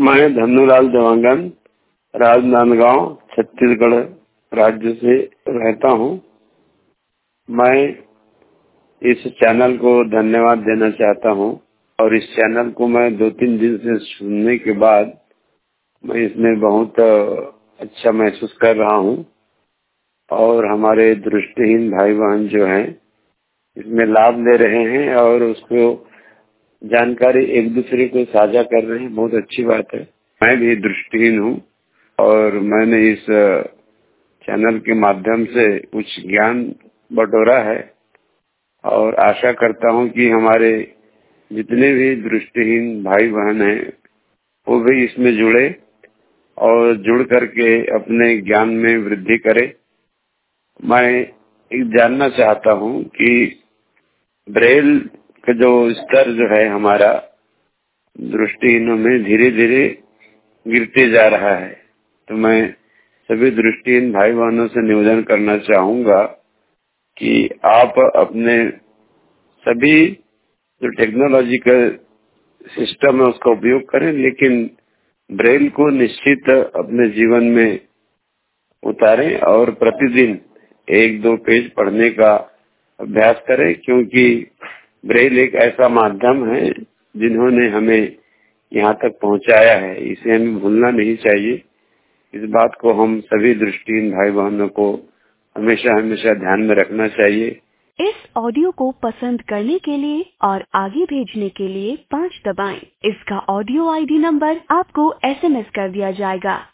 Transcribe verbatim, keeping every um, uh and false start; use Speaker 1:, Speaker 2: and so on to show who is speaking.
Speaker 1: मैं धन्नूलाल देवांगन राजनांदगांव छत्तीसगढ़ राज्य से रहता हूँ। मैं इस चैनल को धन्यवाद देना चाहता हूँ और इस चैनल को मैं दो तीन दिन से सुनने के बाद मैं इसमें बहुत अच्छा महसूस कर रहा हूँ और हमारे दृष्टिहीन भाई बहन जो हैं इसमें लाभ ले रहे हैं और उसको जानकारी एक दूसरे को साझा कर रहे हैं। बहुत अच्छी बात है। मैं भी दृष्टिहीन हूँ और मैंने इस चैनल के माध्यम से कुछ ज्ञान बटोरा है और आशा करता हूँ कि हमारे जितने भी दृष्टिहीन भाई बहन हैं वो भी इसमें जुड़े और जुड़ करके अपने ज्ञान में वृद्धि करें। मैं जानना चाहता हूँ कि ब्रेल का जो स्तर जो है हमारा दृष्टिहीनों में धीरे धीरे गिरते जा रहा है, तो मैं सभी दृष्टिहीन भाई बहनों से निवेदन करना चाहूंगा कि आप अपने सभी जो टेक्नोलॉजिकल सिस्टम है उसका उपयोग करें, लेकिन ब्रेल को निश्चित अपने जीवन में उतारें और प्रतिदिन एक दो पेज पढ़ने का अभ्यास करें, क्योंकि ब्रेल एक ऐसा माध्यम है जिन्होंने हमें यहाँ तक पहुँचाया है। इसे हमें भूलना नहीं चाहिए। इस बात को हम सभी दृष्टिहीन भाई बहनों को हमेशा हमेशा ध्यान में रखना चाहिए।
Speaker 2: इस ऑडियो को पसंद करने के लिए और आगे भेजने के लिए पाँच दबाएं। इसका ऑडियो आईडी नंबर आपको एसएमएस कर दिया जाएगा।